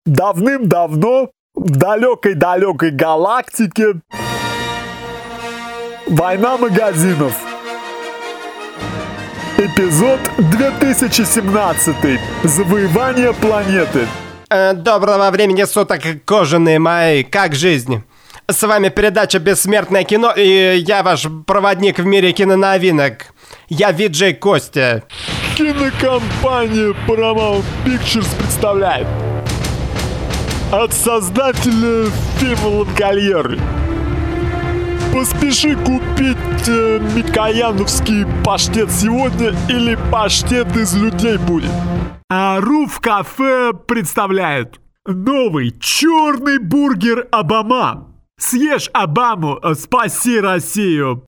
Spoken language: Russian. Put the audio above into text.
Давным-давно в далекой-далекой галактике война магазинов. Эпизод 2017. Завоевание планеты. Доброго времени суток, кожаные мои, как жизнь? С вами передача «Бессмертное кино», и я ваш проводник в мире киноновинок. Я Виджей Костя. Кинокомпания Paramount Pictures представляет от создателя фильма «Лангольеры». Поспеши купить микояновский паштет сегодня, или паштет из людей будет. А Руф Кафе представляет новый черный бургер Обама. Съешь Обаму, спаси Россию.